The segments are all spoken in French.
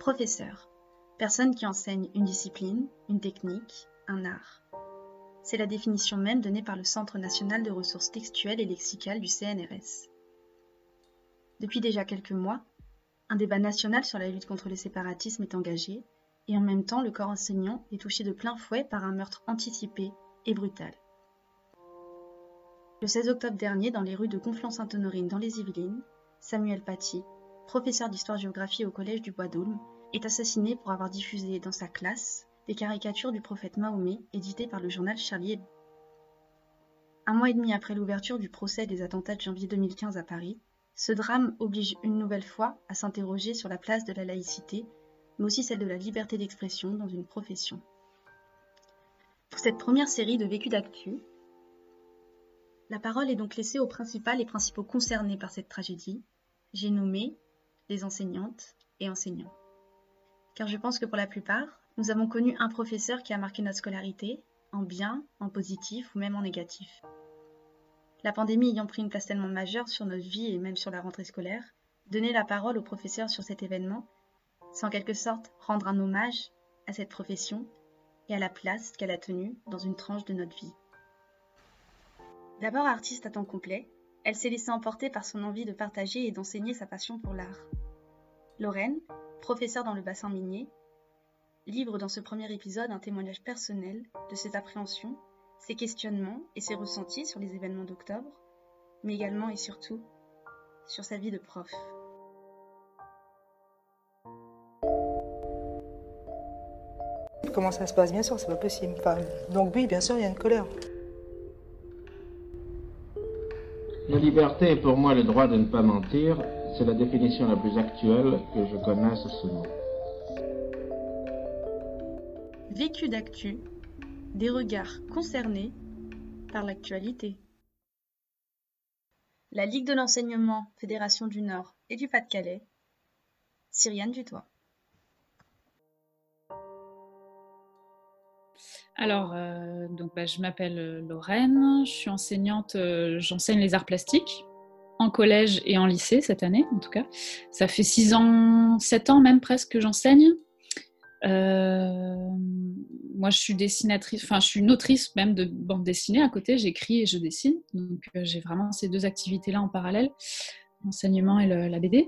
Professeur, personne qui enseigne une discipline, une technique, un art. C'est la définition même donnée par le Centre national de ressources textuelles et lexicales du CNRS. Depuis déjà quelques mois, un débat national sur la lutte contre le séparatisme est engagé, et en même temps le corps enseignant est touché de plein fouet par un meurtre anticipé et brutal. Le 16 octobre dernier, dans les rues de Conflans-Sainte-Honorine dans les Yvelines, Samuel Paty, professeur d'histoire-géographie au collège du Bois d'Aulne, est assassiné pour avoir diffusé dans sa classe des caricatures du prophète Mahomet éditées par le journal Charlie Hebdo. Un mois et demi après l'ouverture du procès des attentats de janvier 2015 à Paris, ce drame oblige une nouvelle fois à s'interroger sur la place de la laïcité, mais aussi celle de la liberté d'expression dans une profession. Pour cette première série de Vécu d'actu, la parole est donc laissée aux principales et principaux concernés par cette tragédie. J'ai nommé les enseignantes et enseignants. Car je pense que pour la plupart, nous avons connu un professeur qui a marqué notre scolarité, en bien, en positif ou même en négatif. La pandémie ayant pris une place tellement majeure sur notre vie et même sur la rentrée scolaire, donner la parole aux professeurs sur cet événement, c'est en quelque sorte rendre un hommage à cette profession et à la place qu'elle a tenue dans une tranche de notre vie. D'abord artiste à temps complet, elle s'est laissée emporter par son envie de partager et d'enseigner sa passion pour l'art. Lorraine, professeure dans le bassin minier, livre dans ce premier épisode un témoignage personnel de ses appréhensions, ses questionnements et ses ressentis sur les événements d'octobre, mais également et surtout sur sa vie de prof. Comment ça se passe? Bien sûr, c'est pas possible. Enfin, donc oui, bien sûr, il y a une colère. La liberté est pour moi le droit de ne pas mentir. C'est la définition la plus actuelle que je connaisse de ce mot. Vécu d'actu, des regards concernés par l'actualité. La Ligue de l'enseignement, Fédération du Nord et du Pas-de-Calais, Cyriane Dutoit. Alors, je m'appelle Lorraine, je suis enseignante, j'enseigne les arts plastiques en collège et en lycée cette année en tout cas. Ça fait 6 ans, 7 ans même presque que j'enseigne. Moi je suis dessinatrice, je suis une autrice même de bande dessinée à côté, j'écris et je dessine. Donc j'ai vraiment ces deux activités-là en parallèle, l'enseignement et la BD.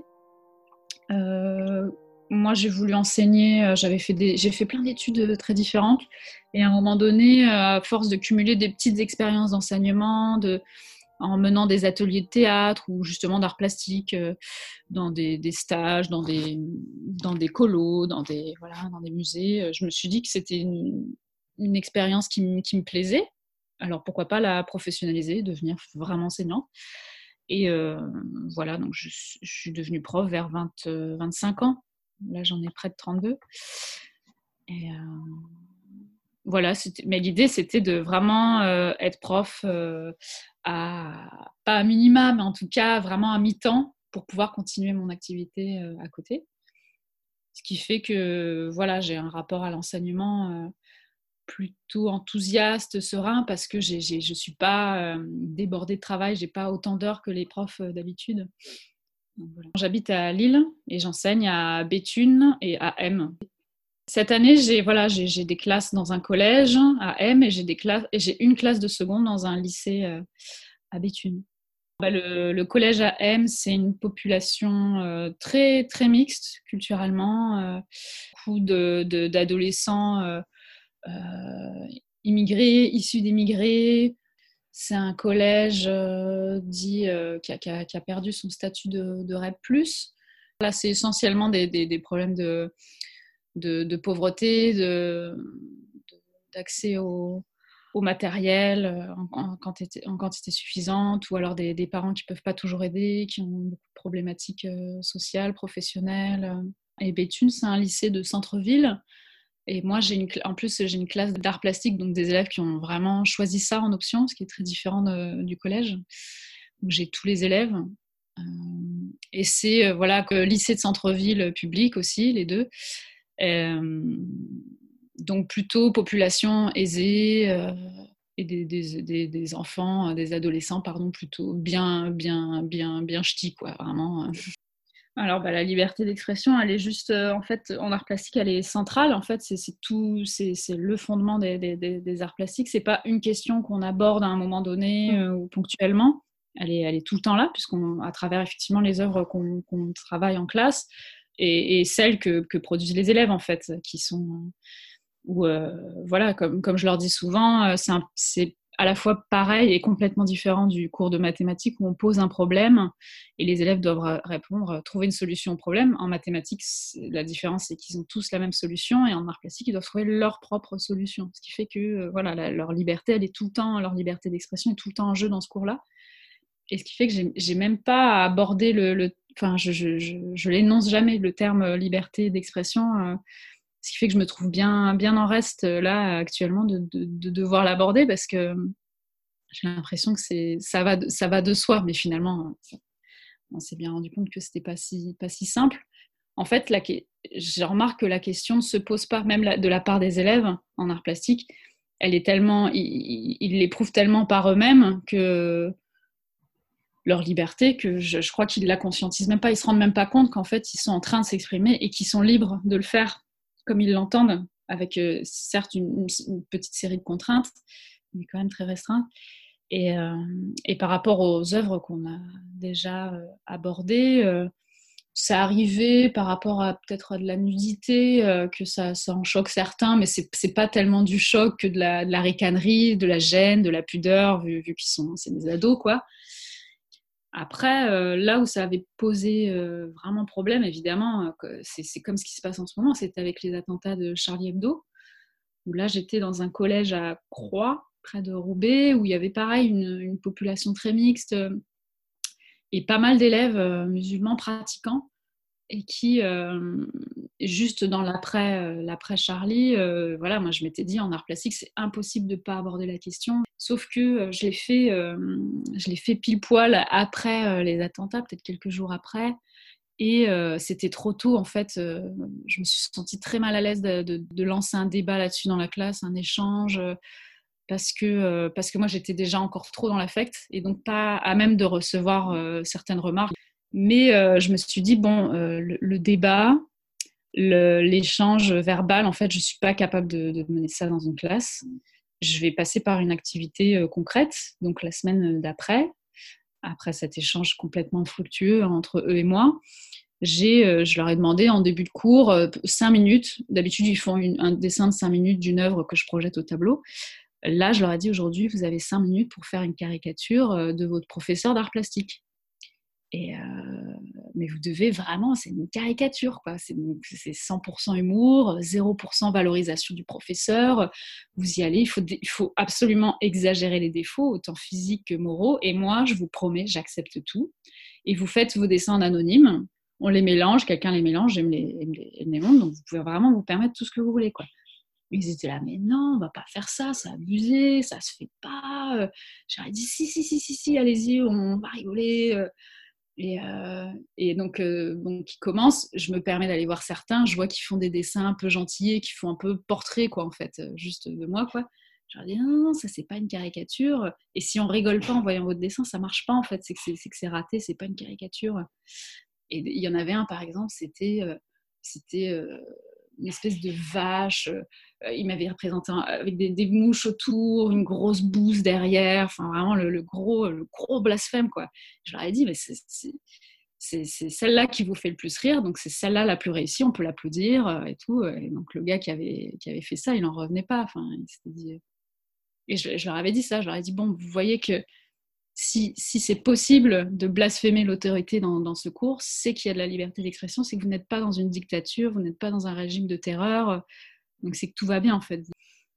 Moi, j'ai voulu enseigner, j'ai fait plein d'études très différentes. Et à un moment donné, à force de cumuler des petites expériences d'enseignement, en menant des ateliers de théâtre ou justement d'art plastique, dans des stages, dans des colos, dans des musées, je me suis dit que c'était une expérience qui me plaisait. Alors pourquoi pas la professionnaliser, devenir vraiment enseignante. Et donc je suis devenue prof vers 25 ans. Là, j'en ai près de 32. Et voilà, mais l'idée, c'était de vraiment être prof pas à minima, mais en tout cas vraiment à mi-temps pour pouvoir continuer mon activité à côté. Ce qui fait que voilà, j'ai un rapport à l'enseignement plutôt enthousiaste, serein, parce que je ne suis pas débordée de travail, je n'ai pas autant d'heures que les profs d'habitude. Donc, voilà. J'habite à Lille et j'enseigne à Béthune et à M. Cette année, j'ai des classes dans un collège à M et j'ai une classe de seconde dans un lycée à Béthune. Le collège à M, c'est une population très, très mixte culturellement, beaucoup d'adolescents immigrés, issus d'immigrés. C'est un collège qui a perdu son statut de REP+. Là, c'est essentiellement des problèmes de pauvreté, d'accès au matériel en quantité suffisante, ou alors des parents qui ne peuvent pas toujours aider, qui ont beaucoup de problématiques sociales, professionnelles. Et Béthune, c'est un lycée de centre-ville. Et moi, en plus, j'ai une classe d'art plastique, donc des élèves qui ont vraiment choisi ça en option, ce qui est très différent du collège. Donc, j'ai tous les élèves. Et c'est lycée de centre-ville public aussi, les deux. Donc plutôt population aisée et des enfants, des adolescents, pardon, plutôt bien ch'tis, quoi, vraiment. Alors, la liberté d'expression, elle est juste, en fait, en art plastique, elle est centrale. En fait, c'est tout, c'est le fondement des arts plastiques. C'est pas une question qu'on aborde à un moment donné ou ponctuellement. Elle est tout le temps là, à travers effectivement les œuvres qu'on travaille en classe et celles que produisent les élèves, en fait, qui sont où, voilà, comme je leur dis souvent, c'est à la fois pareil et complètement différent du cours de mathématiques où on pose un problème et les élèves doivent répondre, trouver une solution au problème. En mathématiques, la différence, c'est qu'ils ont tous la même solution et en art plastique, ils doivent trouver leur propre solution. Ce qui fait que voilà, leur liberté, elle est tout le temps, leur liberté d'expression est tout le temps en jeu dans ce cours-là. Et ce qui fait que j'ai même pas abordé enfin, je l'énonce jamais, le terme liberté d'expression. Ce qui fait que je me trouve bien en reste là actuellement de devoir l'aborder parce que j'ai l'impression que ça va de soi, mais finalement, on s'est bien rendu compte que c'était pas si simple. En fait, je remarque que la question ne se pose pas, même de la part des élèves en art plastique. Elle est tellement, ils l'éprouvent tellement par eux-mêmes que leur liberté que je crois qu'ils la conscientisent même pas. Ils se rendent même pas compte qu'en fait, ils sont en train de s'exprimer et qu'ils sont libres de le faire comme ils l'entendent, avec certes une petite série de contraintes, mais quand même très restreinte. Et par rapport aux œuvres qu'on a déjà abordées, ça arrivait par rapport à peut-être à de la nudité, que ça en choque certains, mais c'est pas tellement du choc que de la ricanerie, de la gêne, de la pudeur, vu qu'ils c'est des ados, quoi. Après, là où ça avait posé vraiment problème, évidemment, c'est comme ce qui se passe en ce moment, c'est avec les attentats de Charlie Hebdo, où là j'étais dans un collège à Croix, près de Roubaix, où il y avait pareil une population très mixte et pas mal d'élèves musulmans pratiquants, et qui, juste dans l'après Charlie, voilà, moi je m'étais dit en art plastique, c'est impossible de ne pas aborder la question. Sauf que je l'ai fait pile poil après les attentats, peut-être quelques jours après. Et c'était trop tôt, en fait. Je me suis sentie très mal à l'aise de lancer un débat là-dessus dans la classe, un échange, parce que moi j'étais déjà encore trop dans l'affect et donc pas à même de recevoir certaines remarques. Mais je me suis dit, bon, le débat, l'échange verbal, en fait, je ne suis pas capable de mener ça dans une classe. Je vais passer par une activité concrète, donc la semaine d'après, après cet échange complètement fructueux entre eux et moi. Je leur ai demandé en début de cours 5 minutes. D'habitude, ils font un dessin de 5 minutes d'une œuvre que je projette au tableau. Là, je leur ai dit, aujourd'hui, vous avez 5 minutes pour faire une caricature de votre professeur d'art plastique. Mais vous devez vraiment, c'est une caricature, quoi. C'est 100% humour, 0% valorisation du professeur. Vous y allez, il faut absolument exagérer les défauts, autant physiques que moraux. Et moi, je vous promets, j'accepte tout. Et vous faites vos dessins en anonyme. On les mélange, quelqu'un les mélange et me les montre. Donc, vous pouvez vraiment vous permettre tout ce que vous voulez, quoi. Ils étaient là, mais non, on va pas faire ça, c'est abusé, ça se fait pas. J'aurais dit, si, allez-y, on va rigoler. Et donc, ils commencent, je me permets d'aller voir certains, je vois qu'ils font des dessins un peu gentillés, qui font un peu portrait, quoi, en fait, juste de moi, quoi. Je leur dis, non, ça, c'est pas une caricature. Et si on rigole pas en voyant votre dessin, ça marche pas, en fait, c'est que c'est raté, c'est pas une caricature. Et il y en avait un, par exemple, c'était une espèce de vache. Il m'avait représenté avec des mouches autour, une grosse bouse derrière, enfin vraiment le gros blasphème, quoi. Je leur ai dit, mais c'est celle-là qui vous fait le plus rire, donc c'est celle-là la plus réussie, on peut l'applaudir et tout. Et donc le gars qui avait fait ça, il n'en revenait pas. Enfin, il s'était dit... Et je leur avais dit ça, je leur ai dit, bon, vous voyez que si c'est possible de blasphémer l'autorité dans ce cours, c'est qu'il y a de la liberté d'expression, c'est que vous n'êtes pas dans une dictature, vous n'êtes pas dans un régime de terreur, donc c'est que tout va bien, en fait.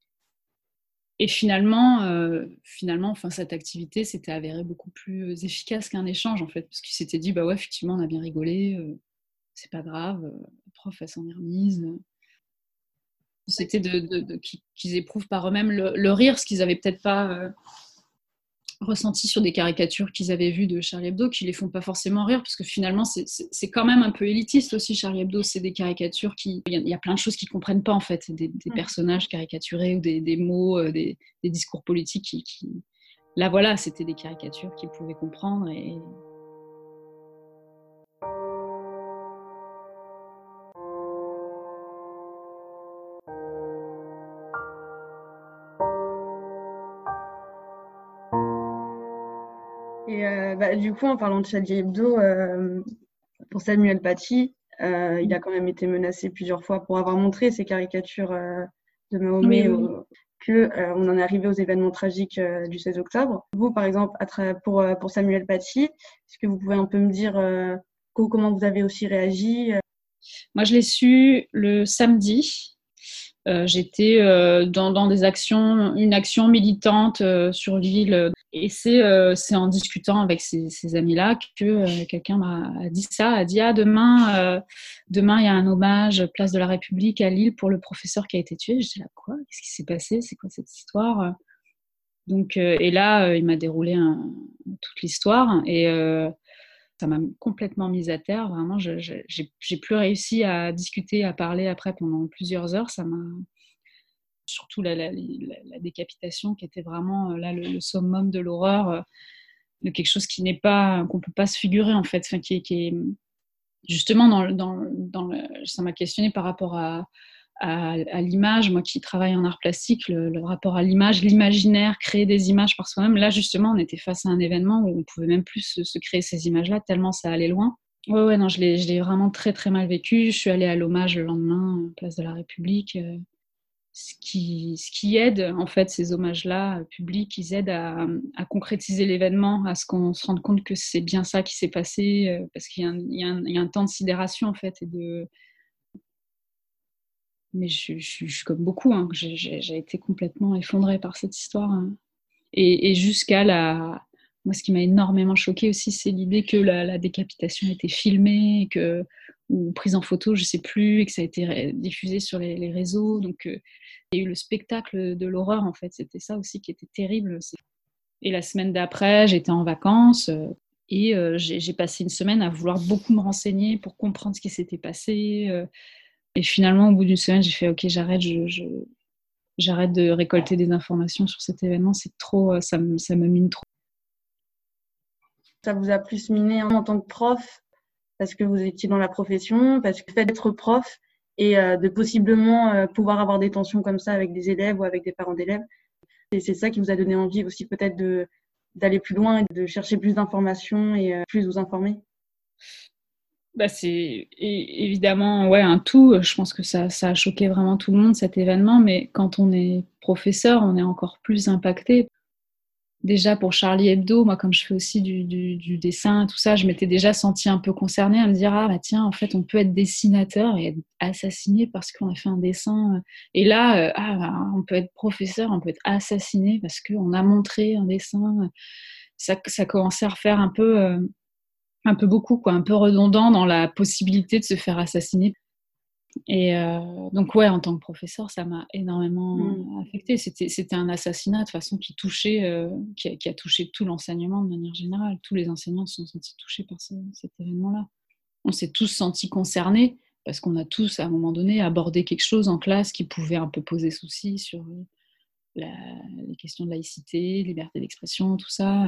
Et finalement, enfin, cette activité s'était avérée beaucoup plus efficace qu'un échange, en fait, parce qu'ils s'étaient dit, bah ouais, effectivement, on a bien rigolé, c'est pas grave, la prof, elle s'en est remise. C'était qu'ils éprouvent par eux-mêmes le rire, ce qu'ils n'avaient peut-être pas ressenti sur des caricatures qu'ils avaient vues de Charlie Hebdo, qui les font pas forcément rire, parce que finalement, c'est quand même un peu élitiste aussi, Charlie Hebdo. C'est des caricatures il y a plein de choses qu'ils comprennent pas, en fait. Des personnages caricaturés ou des mots, des discours politiques qui... Là, voilà, c'était des caricatures qu'ils pouvaient comprendre et... Et du coup, en parlant de Charlie Hebdo, pour Samuel Paty, il a quand même été menacé plusieurs fois pour avoir montré ces caricatures de Oui, Mahomet, oui. on en est arrivé aux événements tragiques du 16 octobre. Vous, par exemple, pour Samuel Paty, est-ce que vous pouvez un peu me dire comment vous avez aussi réagi? Moi, je l'ai su le samedi. J'étais dans des actions, une action militante sur l'île. Et c'est en discutant avec ces amis-là que quelqu'un m'a dit ça, a dit « Ah, demain, il y a un hommage place de la République à Lille pour le professeur qui a été tué. » Je dis « Là, quoi? Qu'est-ce qui s'est passé? C'est quoi cette histoire ?» Donc, et là, il m'a déroulé toute l'histoire et ça m'a complètement mise à terre. Vraiment, j'ai plus réussi à discuter, à parler après pendant plusieurs heures. Ça m'a surtout la décapitation qui était vraiment là le summum de l'horreur, de quelque chose qui n'est pas qu'on peut pas se figurer en fait, enfin, qui est justement ça m'a questionné par rapport à l'image, moi qui travaille en art plastique, le rapport à l'image, l'imaginaire, créer des images par soi-même. Là, justement, on était face à un événement où on pouvait même plus se créer ces images-là, tellement ça allait loin. Ouais, non, je l'ai vraiment très, très mal vécu. Je suis allée à l'hommage le lendemain, place de la République. Ce qui aide, en fait, ces hommages-là publics, ils aident à concrétiser l'événement, à ce qu'on se rende compte que c'est bien ça qui s'est passé, parce qu'il y a un temps de sidération, en fait, mais je suis comme beaucoup, hein, j'ai été complètement effondrée par cette histoire, hein. Et jusqu'à Moi, ce qui m'a énormément choquée aussi, c'est l'idée que la décapitation a été filmée, ou prise en photo, je ne sais plus, et que ça a été diffusé sur les réseaux. Donc, il y a eu le spectacle de l'horreur, en fait. C'était ça aussi qui était terrible. Et la semaine d'après, j'étais en vacances et j'ai passé une semaine à vouloir beaucoup me renseigner pour comprendre ce qui s'était passé. Et finalement, au bout d'une semaine, j'ai fait « Ok, j'arrête, j'arrête de récolter des informations sur cet événement. C'est trop, ça me mine trop. » Ça vous a plus miné en tant que prof parce que vous étiez dans la profession, parce que le fait d'être prof et de possiblement pouvoir avoir des tensions comme ça avec des élèves ou avec des parents d'élèves, et c'est ça qui vous a donné envie aussi peut-être d'aller plus loin et de chercher plus d'informations et plus vous informer? Bah, c'est évidemment ouais, un tout. Je pense que ça a choqué vraiment tout le monde, cet événement, mais quand on est professeur, on est encore plus impacté. Déjà pour Charlie Hebdo, moi comme je fais aussi du dessin, tout ça, je m'étais déjà sentie un peu concernée à me dire ah bah tiens, en fait on peut être dessinateur et être assassiné parce qu'on a fait un dessin. Et là on peut être professeur, on peut être assassiné parce qu'on a montré un dessin. Ça commençait à refaire un peu beaucoup, quoi, un peu redondant dans la possibilité de se faire assassiner. Et donc ouais, en tant que professeur, ça m'a énormément affectée. C'était un assassinat de toute façon qui touchait, qui a touché tout l'enseignement de manière générale. Tous les enseignants se sont sentis touchés par cet événement-là. On s'est tous sentis concernés parce qu'on a tous, à un moment donné, abordé quelque chose en classe qui pouvait un peu poser souci sur les questions de laïcité, liberté d'expression, tout ça.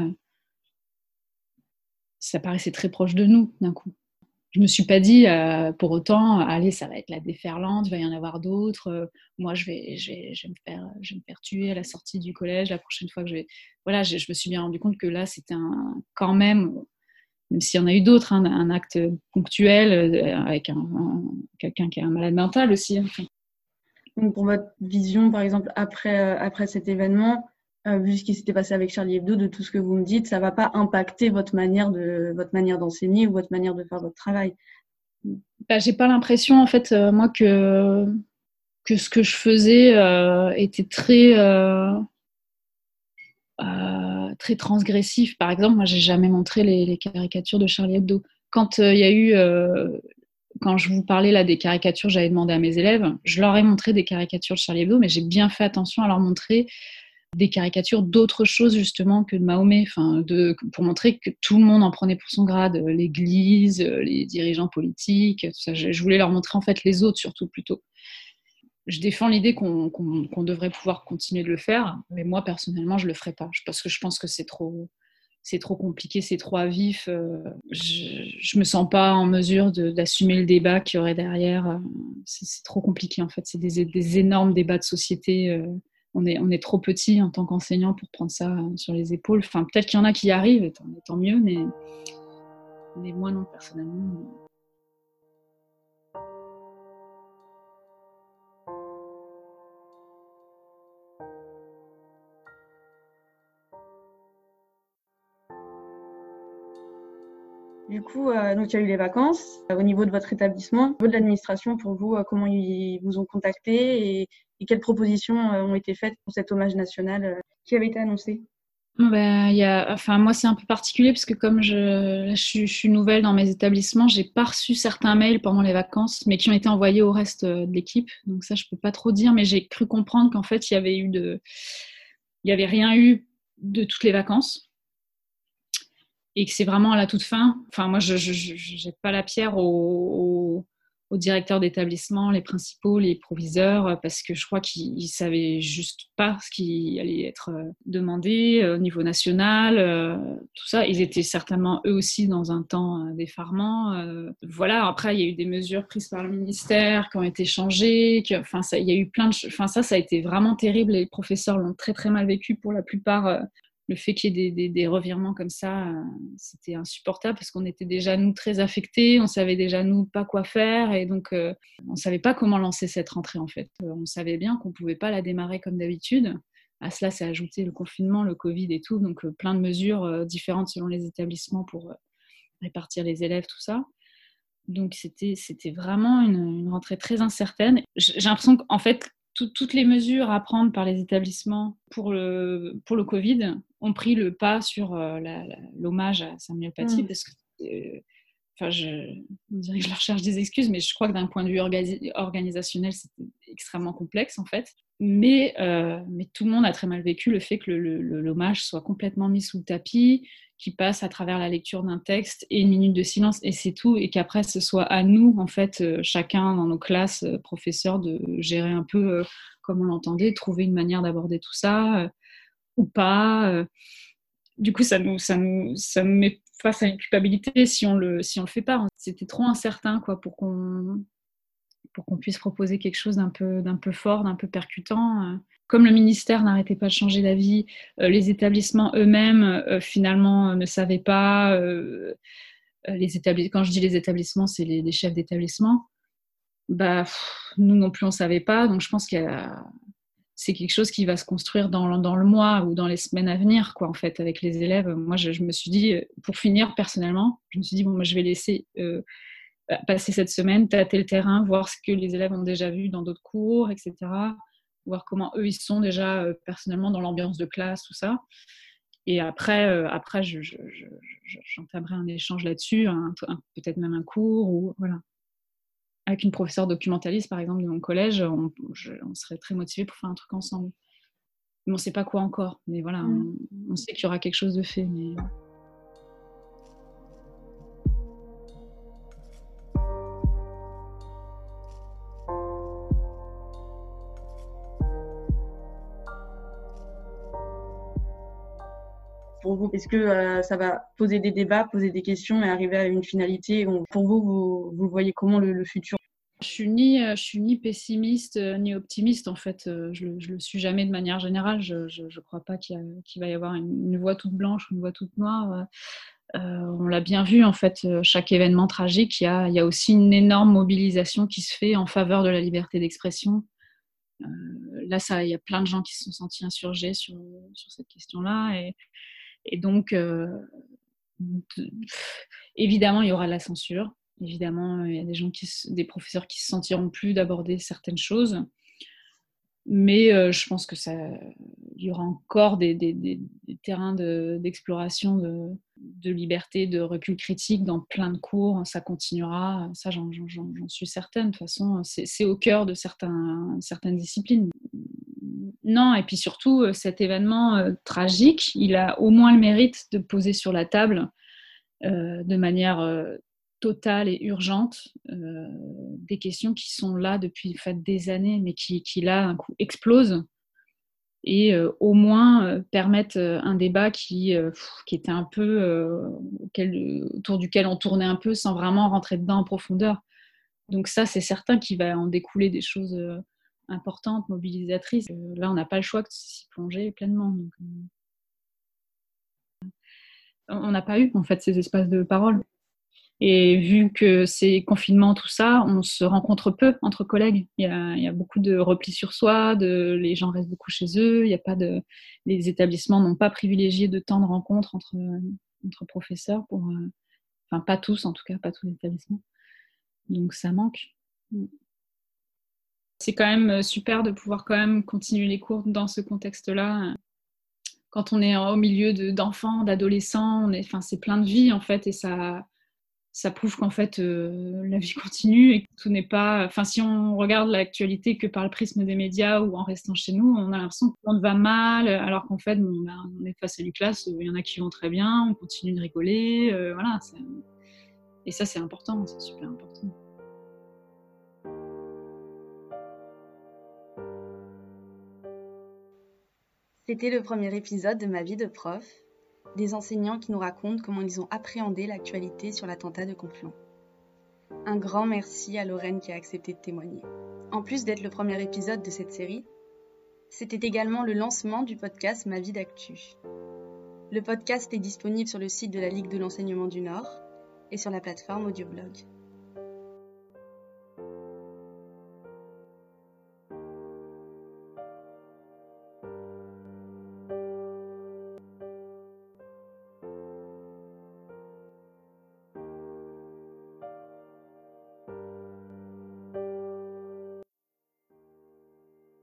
Ça paraissait très proche de nous d'un coup. Je me suis pas dit pour autant, allez, ça va être la déferlante, il va y en avoir d'autres. Moi, je vais me faire tuer à la sortie du collège la prochaine fois que je vais. Voilà, je me suis bien rendu compte que là, c'était quand même s'il y en a eu d'autres, hein, un acte ponctuel avec quelqu'un qui est un malade mental aussi. Hein. Donc pour votre vision, par exemple, après cet événement, vu ce qui s'était passé avec Charlie Hebdo, de tout ce que vous me dites, ça va pas impacter votre manière d'enseigner ou votre manière de faire votre travail? Bah, j'ai pas l'impression, en fait, moi, que ce que je faisais était très transgressif. Par exemple, moi, j'ai jamais montré les caricatures de Charlie Hebdo. Quand il y a eu quand je vous parlais là des caricatures, j'avais demandé à mes élèves, je leur ai montré des caricatures de Charlie Hebdo, mais j'ai bien fait attention à leur montrer des caricatures d'autres choses justement que de Mahomet, pour montrer que tout le monde en prenait pour son grade, l'Église, les dirigeants politiques, tout ça. Je voulais leur montrer en fait les autres surtout plutôt. Je défends l'idée qu'on devrait pouvoir continuer de le faire, mais moi personnellement je le ferai pas parce que je pense que c'est trop compliqué, c'est trop à vif. Je me sens pas en mesure d'assumer le débat qu'il y aurait derrière. C'est trop compliqué en fait. C'est des énormes débats de société on est trop petit en tant qu'enseignant pour prendre ça sur les épaules. Enfin, peut-être qu'il y en a qui y arrivent, et tant mieux, mais moi non, personnellement. Du coup, donc il y a eu les vacances. Au niveau de votre établissement, au niveau de l'administration, pour vous, comment ils vous ont contacté et quelles propositions ont été faites pour cet hommage national qui avait été annoncé? Moi, c'est un peu particulier parce que comme je suis nouvelle dans mes établissements, j'ai pas reçu certains mails pendant les vacances, mais qui ont été envoyés au reste de l'équipe. Donc ça, je peux pas trop dire, mais j'ai cru comprendre qu'en fait, il y avait rien eu de toutes les vacances. Et que c'est vraiment à la toute fin. Enfin, moi, je jette pas la pierre aux directeurs d'établissement, les principaux, les proviseurs, parce que je crois qu'ils savaient juste pas ce qui allait être demandé au niveau national, tout ça. Ils étaient certainement eux aussi dans un temps d'effarement. Voilà. Après, il y a eu des mesures prises par le ministère qui ont été changées. Il y a eu plein de. Enfin, ça a été vraiment terrible. Les professeurs l'ont très très mal vécu pour la plupart. Le fait qu'il y ait des revirements comme ça, c'était insupportable parce qu'on était déjà, nous, très affectés. On savait déjà, nous, pas quoi faire. Et donc, on ne savait pas comment lancer cette rentrée, en fait. On savait bien qu'on ne pouvait pas la démarrer comme d'habitude. À cela, s'est ajouté le confinement, le Covid et tout. Donc, plein de mesures différentes selon les établissements pour répartir les élèves, tout ça. Donc, c'était vraiment une rentrée très incertaine. J'ai l'impression qu'en fait, toutes les mesures à prendre par les établissements pour le Covid ont pris le pas sur l'hommage à Samuel Paty, parce que on dirait que je leur cherche des excuses, mais je crois que d'un point de vue organisationnel, c'était extrêmement complexe en fait. Mais tout le monde a très mal vécu le fait que l'hommage soit complètement mis sous le tapis, qui passe à travers la lecture d'un texte et une minute de silence, et c'est tout, et qu'après ce soit à nous, en fait, chacun dans nos classes, professeurs, de gérer un peu comme on l'entendait, trouver une manière d'aborder tout ça, ou pas. Du coup, ça nous met face à une culpabilité si on le fait pas. C'était trop incertain, quoi, pour qu'on puisse proposer quelque chose d'un peu fort, d'un peu percutant. Comme le ministère n'arrêtait pas de changer d'avis, les établissements eux-mêmes, finalement, ne savaient pas. Quand je dis les établissements, c'est les chefs d'établissement. Nous non plus, on ne savait pas. Donc, je pense c'est quelque chose qui va se construire dans le mois ou dans les semaines à venir, quoi, en fait, avec les élèves. Moi, je me suis dit, pour finir, personnellement, je me suis dit, bon, moi, je vais laisser passer cette semaine, tâter le terrain, voir ce que les élèves ont déjà vu dans d'autres cours, etc. Voir comment eux, ils sont déjà personnellement dans l'ambiance de classe, tout ça. Et après j'entamerai un échange là-dessus, peut-être même un cours, ou voilà. Avec une professeure documentaliste, par exemple, de mon collège, on serait très motivés pour faire un truc ensemble. Mais on ne sait pas quoi encore. Mais voilà, on sait qu'il y aura quelque chose de fait. Mais... Pour vous, est-ce que ça va poser des débats, poser des questions et arriver à une finalité? Pour vous, vous voyez comment le futur? Je suis ni pessimiste ni optimiste, en fait. Je le suis jamais de manière générale. Je crois pas qu'il va y avoir une voie toute blanche ou une voie toute noire. On l'a bien vu, en fait, chaque événement tragique, il y a aussi une énorme mobilisation qui se fait en faveur de la liberté d'expression. Là, il y a plein de gens qui se sont sentis insurgés sur cette question-là. Et donc, évidemment, il y aura de la censure. Évidemment, il y a des professeurs qui se sentiront plus d'aborder certaines choses. Mais je pense que il y aura encore des terrains d'exploration, de liberté, de recul critique dans plein de cours. Ça continuera. Ça, j'en suis certaine. De toute façon, c'est au cœur de certaines disciplines. Non, et puis surtout, cet événement tragique, il a au moins le mérite de poser sur la table de manière totale et urgente des questions qui sont là depuis des années, mais qui là, un coup, explosent, et au moins permettent un débat qui était un peu autour duquel on tournait un peu sans vraiment rentrer dedans en profondeur. Donc ça, c'est certain qu'il va en découler des choses importante, mobilisatrice. Là, on n'a pas le choix que de s'y plonger pleinement. Donc, on n'a pas eu en fait ces espaces de parole. Et vu que c'est confinement, tout ça, on se rencontre peu entre collègues. Il y a beaucoup de repli sur soi, les gens restent beaucoup chez eux. Il y a pas les établissements n'ont pas privilégié de temps de rencontre entre professeurs enfin pas tous en tout cas, pas tous les établissements. Donc ça manque. C'est quand même super de pouvoir quand même continuer les cours dans ce contexte-là. Quand on est au milieu d'enfants, d'adolescents, c'est plein de vie en fait, et ça prouve qu'en fait la vie continue et que tout n'est pas. Enfin, si on regarde l'actualité que par le prisme des médias ou en restant chez nous, on a l'impression que tout le monde va mal, alors qu'en fait, on est face à une classe où il y en a qui vont très bien, on continue de rigoler, voilà. Et ça, c'est important, c'est super important. C'était le premier épisode de Ma vie de prof, des enseignants qui nous racontent comment ils ont appréhendé l'actualité sur l'attentat de Conflans. Un grand merci à Lorraine qui a accepté de témoigner. En plus d'être le premier épisode de cette série, c'était également le lancement du podcast Ma vie d'actu. Le podcast est disponible sur le site de la Ligue de l'enseignement du Nord et sur la plateforme Audioblog.